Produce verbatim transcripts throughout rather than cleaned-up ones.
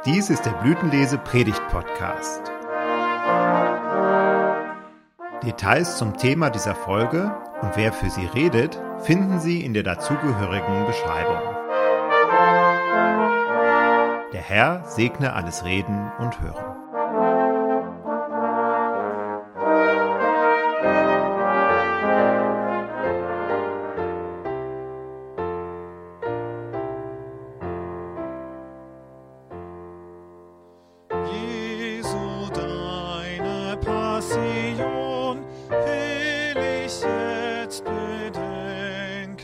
Dies ist der Blütenlese-Predigt-Podcast. Details zum Thema dieser Folge und wer für sie redet, finden Sie in der dazugehörigen Beschreibung. Der Herr segne alles Reden und Hören. Passion will ich jetzt bedenken,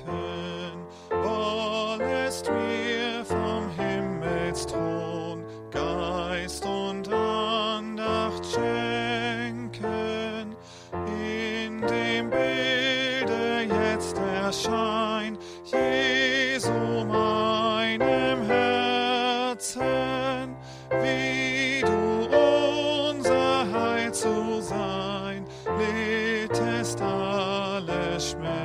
wollest mir vom Himmelsthron Geist und Andacht schenken. In dem Bilde jetzt erscheint Jesu meinem Herzen, wie du unser Heil zu sein, littest alle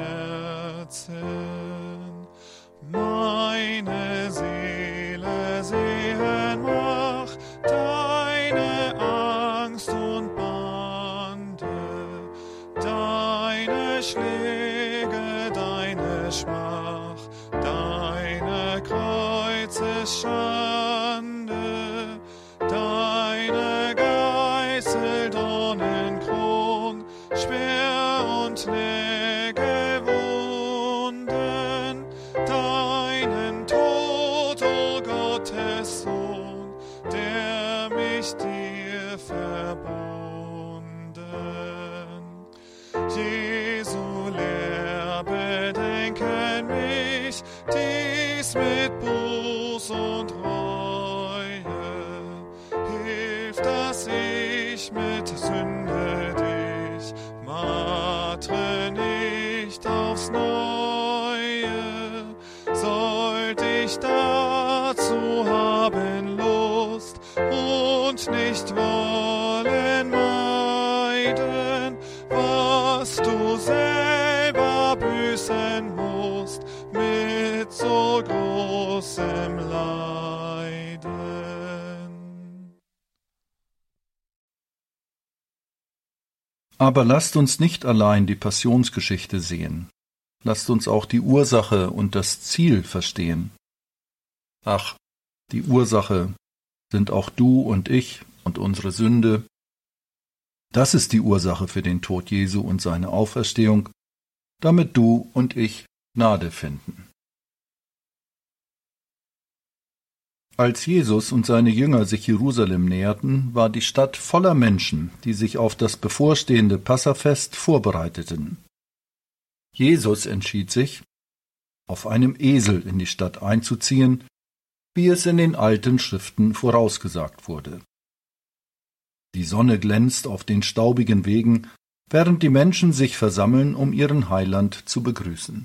Schmerzen. Meine Seele sehen mach deine Angst und Bande, deine Schläge, deine Schmach, deine Kreuzesschande, deine Geißel, Dornenkrone, Speer und Nägelwunden, deinen Tod, o Gottes Sohn, der mich dir verbunden. Jesu Lehr bedenken mich, dies mit Buß und Reue, hilft, dass ich mit Sünde dich martre nicht aufs Neue. Sollt ich dazu haben Lust und nicht wollen meiden, was du selber büßen musst mit so großem Leiden. Aber lasst uns nicht allein die Passionsgeschichte sehen. Lasst uns auch die Ursache und das Ziel verstehen. Ach, die Ursache sind auch du und ich und unsere Sünde. Das ist die Ursache für den Tod Jesu und seine Auferstehung, damit du und ich Gnade finden. Als Jesus und seine Jünger sich Jerusalem näherten, war die Stadt voller Menschen, die sich auf das bevorstehende Passafest vorbereiteten. Jesus entschied sich, auf einem Esel in die Stadt einzuziehen, wie es in den alten Schriften vorausgesagt wurde. Die Sonne glänzt auf den staubigen Wegen, während die Menschen sich versammeln, um ihren Heiland zu begrüßen.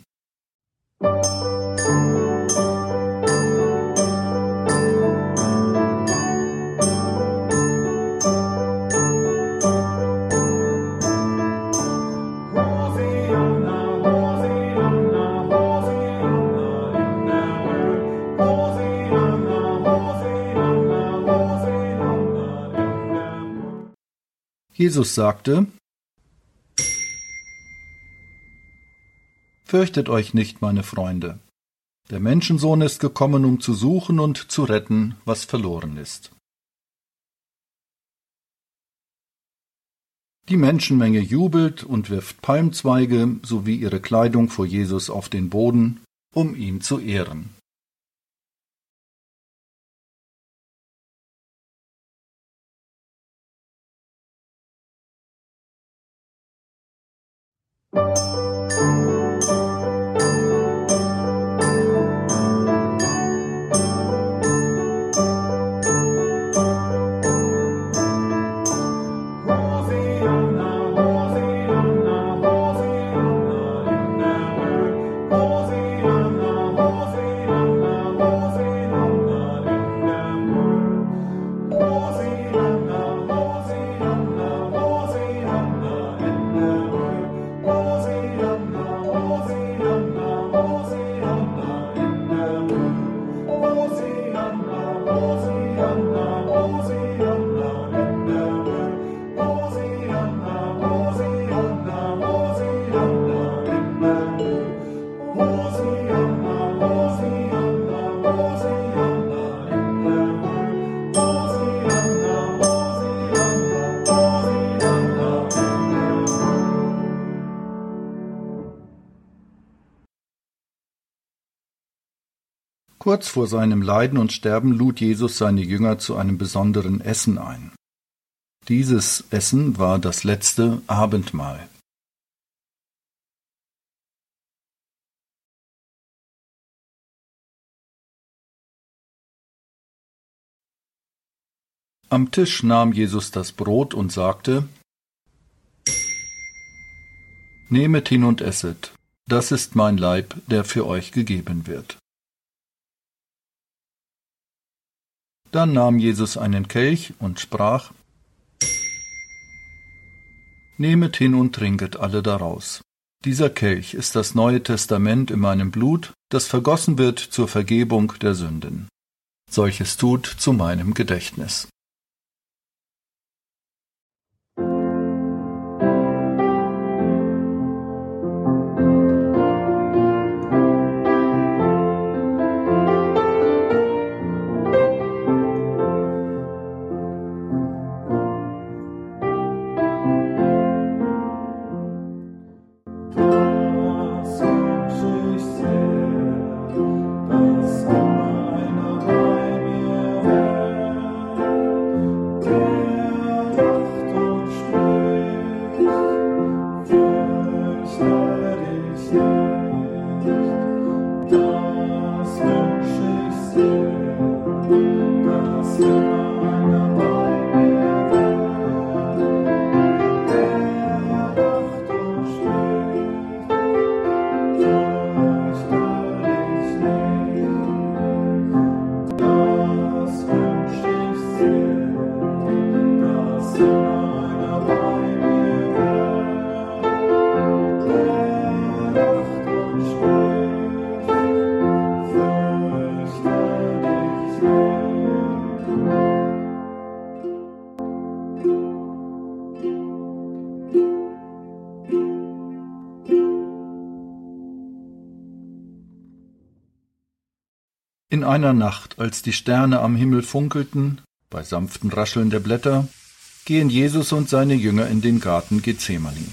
Jesus sagte: Fürchtet euch nicht, meine Freunde. Der Menschensohn ist gekommen, um zu suchen und zu retten, was verloren ist. Die Menschenmenge jubelt und wirft Palmzweige sowie ihre Kleidung vor Jesus auf den Boden, um ihn zu ehren. Hosianna, Hosianna, Hosianna, Hosianna. Kurz vor seinem Leiden und Sterben lud Jesus seine Jünger zu einem besonderen Essen ein. Dieses Essen war das letzte Abendmahl. Am Tisch nahm Jesus das Brot und sagte: Nehmet hin und esset, das ist mein Leib, der für euch gegeben wird. Dann nahm Jesus einen Kelch und sprach: Nehmet hin und trinket alle daraus. Dieser Kelch ist das Neue Testament in meinem Blut, das vergossen wird zur Vergebung der Sünden. Solches tut zu meinem Gedächtnis. In einer Nacht, als die Sterne am Himmel funkelten, bei sanftem Rascheln der Blätter, gehen Jesus und seine Jünger in den Garten Gethsemane.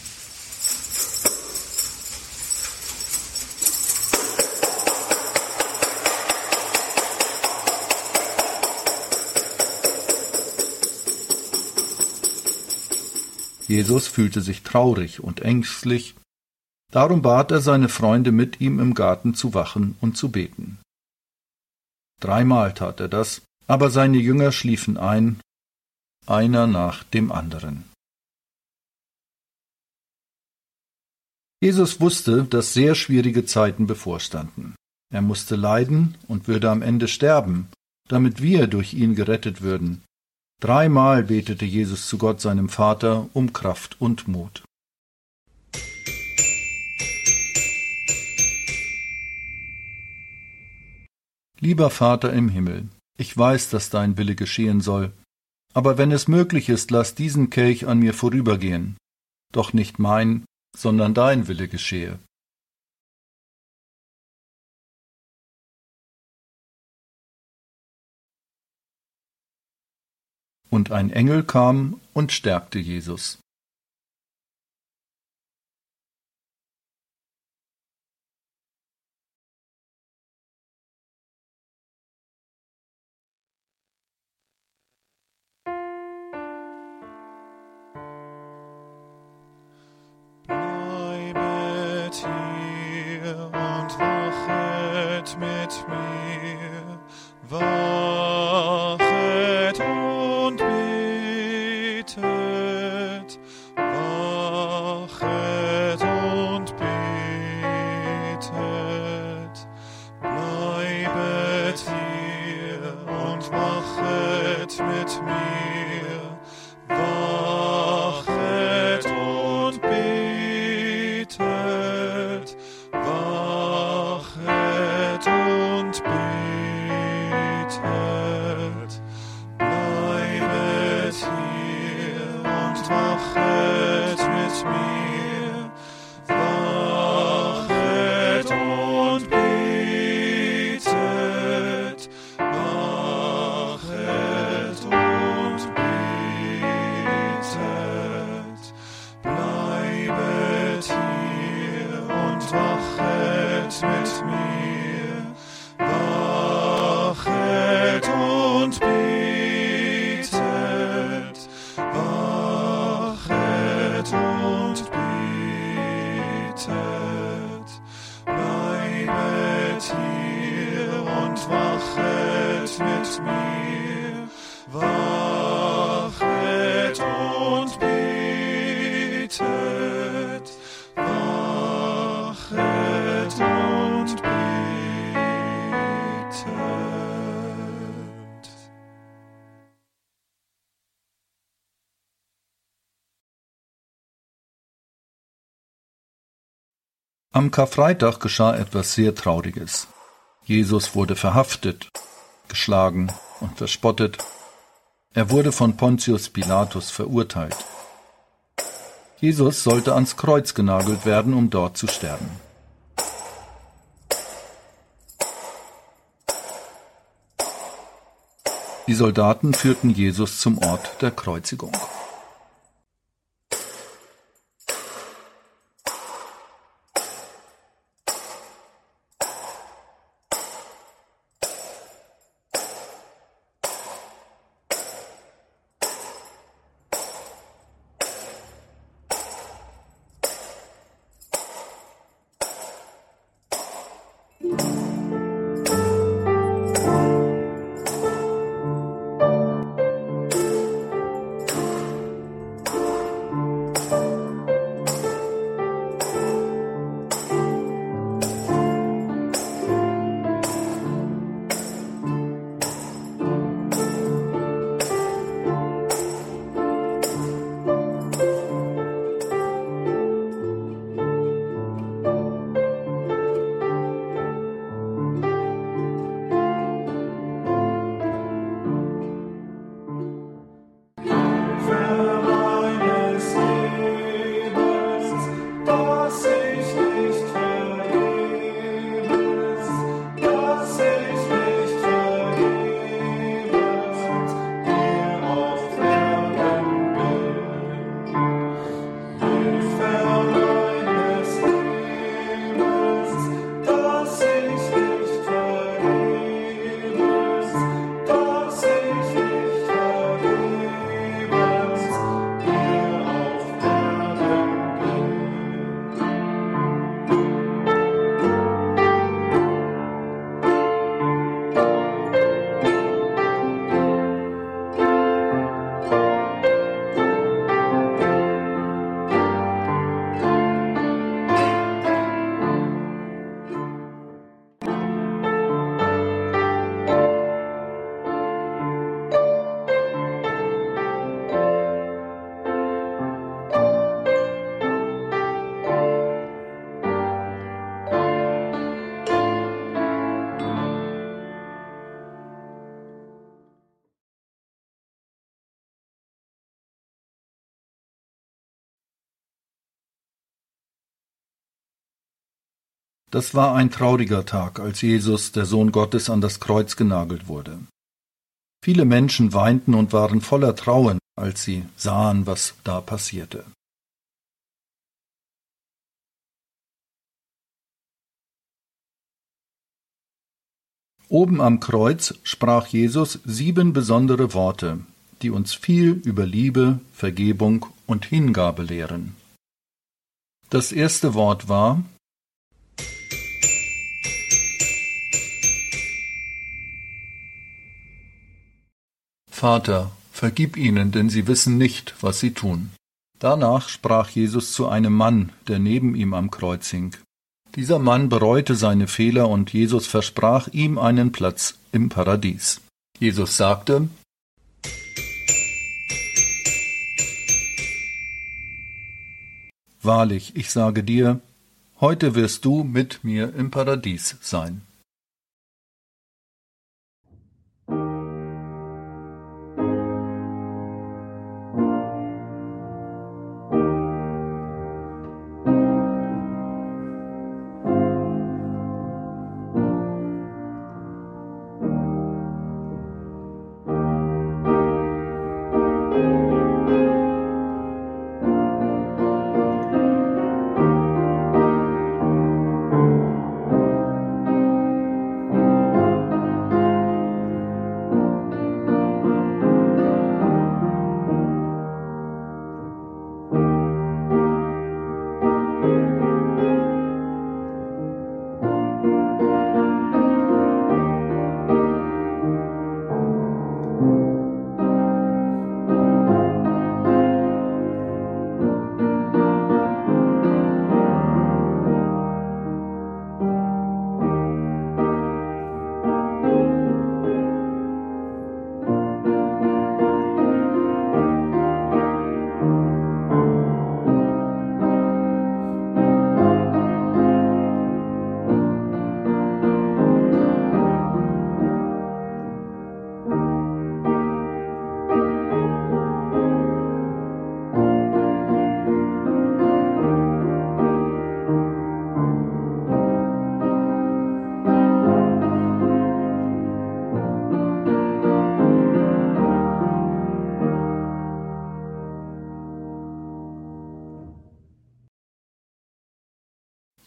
Jesus fühlte sich traurig und ängstlich, darum bat er seine Freunde, mit ihm im Garten zu wachen und zu beten. Dreimal tat er das, aber seine Jünger schliefen ein, einer nach dem anderen. Jesus wusste, dass sehr schwierige Zeiten bevorstanden. Er musste leiden und würde am Ende sterben, damit wir durch ihn gerettet würden. Dreimal betete Jesus zu Gott, seinem Vater, um Kraft und Mut. Lieber Vater im Himmel, ich weiß, dass dein Wille geschehen soll, aber wenn es möglich ist, lass diesen Kelch an mir vorübergehen, doch nicht mein, sondern dein Wille geschehe. Und ein Engel kam und stärkte Jesus. Hier und wachet mit mir, wachet und betet, wachet und betet, bleibet hier und wachet mit mir, wachet und betet, wachet und betet. Am Karfreitag geschah etwas sehr Trauriges. Jesus wurde verhaftet, geschlagen und verspottet. Er wurde von Pontius Pilatus verurteilt. Jesus sollte ans Kreuz genagelt werden, um dort zu sterben. Die Soldaten führten Jesus zum Ort der Kreuzigung. Das war ein trauriger Tag, als Jesus, der Sohn Gottes, an das Kreuz genagelt wurde. Viele Menschen weinten und waren voller Trauer, als sie sahen, was da passierte. Oben am Kreuz sprach Jesus sieben besondere Worte, die uns viel über Liebe, Vergebung und Hingabe lehren. Das erste Wort war: Vater, vergib ihnen, denn sie wissen nicht, was sie tun. Danach sprach Jesus zu einem Mann, der neben ihm am Kreuz hing. Dieser Mann bereute seine Fehler und Jesus versprach ihm einen Platz im Paradies. Jesus sagte: Wahrlich, ich sage dir, heute wirst du mit mir im Paradies sein.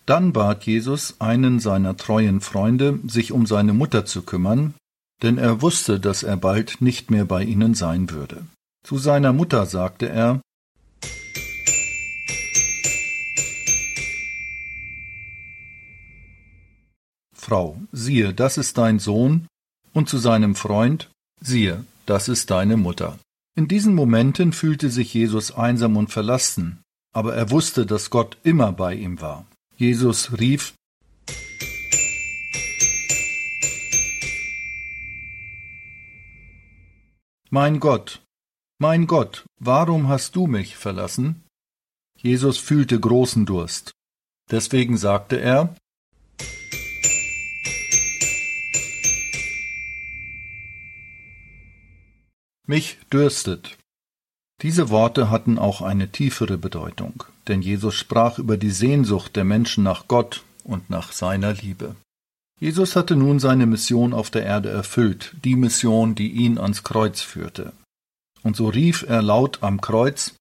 Dann bat Jesus einen seiner treuen Freunde, sich um seine Mutter zu kümmern, denn er wusste, dass er bald nicht mehr bei ihnen sein würde. Zu seiner Mutter sagte er: Frau, siehe, das ist dein Sohn, und zu seinem Freund: Siehe, das ist deine Mutter. In diesen Momenten fühlte sich Jesus einsam und verlassen, aber er wusste, dass Gott immer bei ihm war. Jesus rief: Mein Gott, mein Gott, warum hast du mich verlassen? Jesus fühlte großen Durst. Deswegen sagte er: Mich dürstet. Diese Worte hatten auch eine tiefere Bedeutung, denn Jesus sprach über die Sehnsucht der Menschen nach Gott und nach seiner Liebe. Jesus hatte nun seine Mission auf der Erde erfüllt, die Mission, die ihn ans Kreuz führte. Und so rief er laut am Kreuz: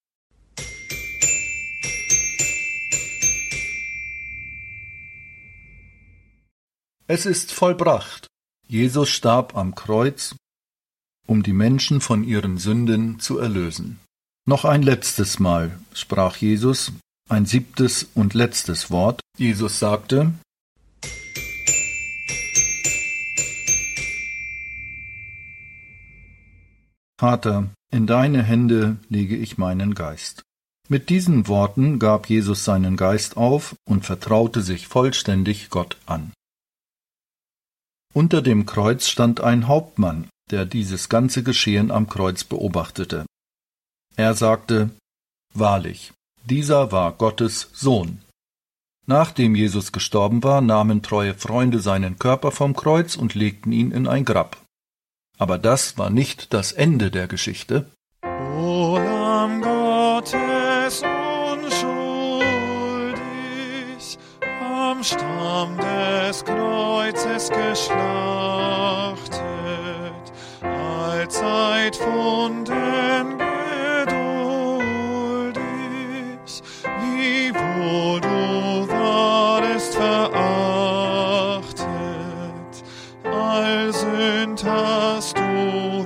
Es ist vollbracht. Jesus starb am Kreuz, um die Menschen von ihren Sünden zu erlösen. Noch ein letztes Mal sprach Jesus, ein siebtes und letztes Wort. Jesus sagte: Vater, in deine Hände lege ich meinen Geist. Mit diesen Worten gab Jesus seinen Geist auf und vertraute sich vollständig Gott an. Unter dem Kreuz stand ein Hauptmann, der dieses ganze Geschehen am Kreuz beobachtete. Er sagte: Wahrlich, dieser war Gottes Sohn. Nachdem Jesus gestorben war, nahmen treue Freunde seinen Körper vom Kreuz und legten ihn in ein Grab. Aber das war nicht das Ende der Geschichte. O Lamm Gottes, unschuldig, am Stamm des Kreuzes geschlachtet, allzeit funden geduldig, wiewohl du warest verachtet, all Sünd hast du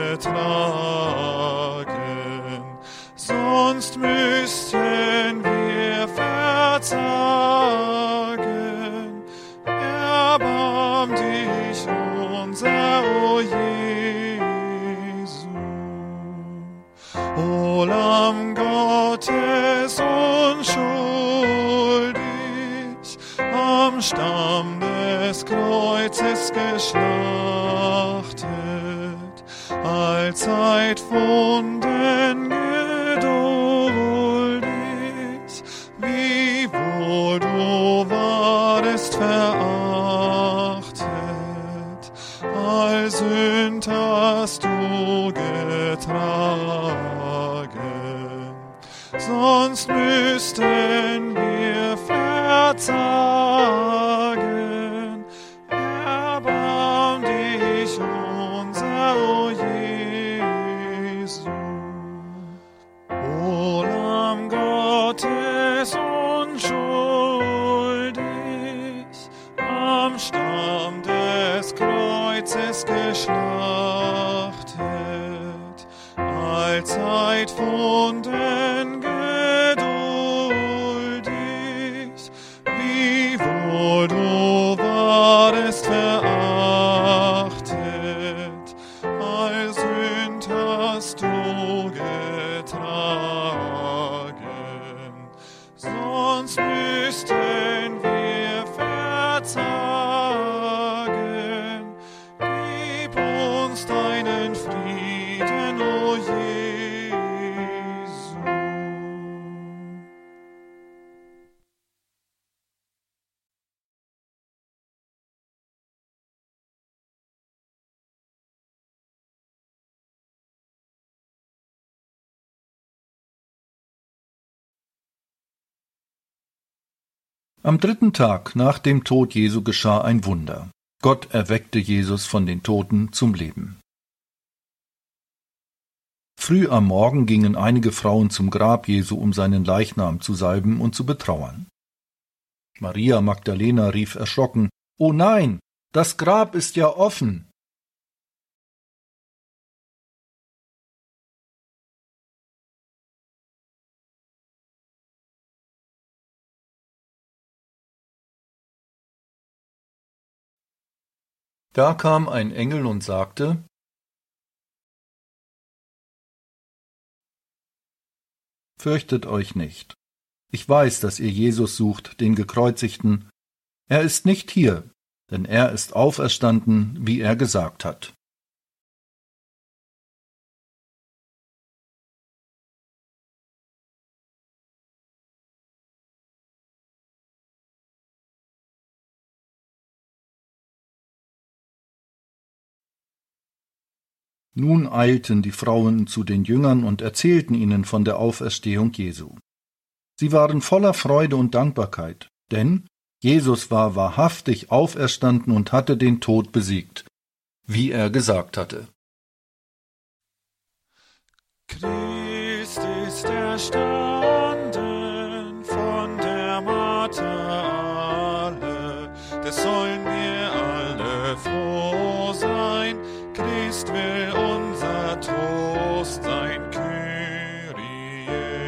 getragen, sonst müssten wir verzagen. Erbarm dich unser, o Jesu. O Lamm Gottes, unschuldig, am Stamm des Kreuzes geschlachtet, allzeit funden geduldig, wiewohl du warest verachtet, all Sünd hast du getragen, sonst müssten wir verzagen. Erbarm dich unser, o Jesu. O Lamm Gottes, unschuldig, am Stamm des Kreuzes geschlachtet, allzeit funden geduldig, wiewohl du warest verachtet, all Sünd hast du getragen, sonst müssten wir verzagen. Gib uns deinen Frieden, o Jesu. Am dritten Tag nach dem Tod Jesu geschah ein Wunder. Gott erweckte Jesus von den Toten zum Leben. Früh am Morgen gingen einige Frauen zum Grab Jesu, um seinen Leichnam zu salben und zu betrauern. Maria Magdalena rief erschrocken: »Oh nein, das Grab ist ja offen!« Da kam ein Engel und sagte: »Fürchtet euch nicht. Ich weiß, dass ihr Jesus sucht, den Gekreuzigten. Er ist nicht hier, denn er ist auferstanden, wie er gesagt hat.« Nun eilten die Frauen zu den Jüngern und erzählten ihnen von der Auferstehung Jesu. Sie waren voller Freude und Dankbarkeit, denn Jesus war wahrhaftig auferstanden und hatte den Tod besiegt, wie er gesagt hatte. Christ ist erstanden von der Mater alle, des sollen wir alle froh sein. Christ will unser Trost sein, Kyrie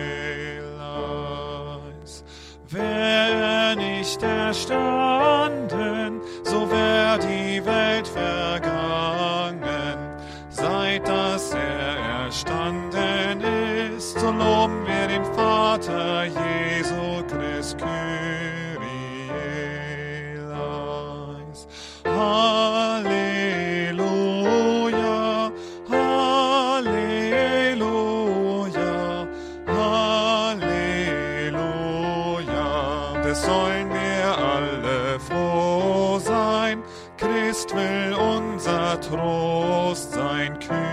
eleis. Wär er nicht erstanden, so wär die Welt vergangen. Seit dass er erstanden ist, so loben wir den Vater Jesu Christ, Kyrie eleis. Halleluja, Halleluja, Halleluja. Des sollen wir alle froh sein. Christ will unser Trost sein, Kyrie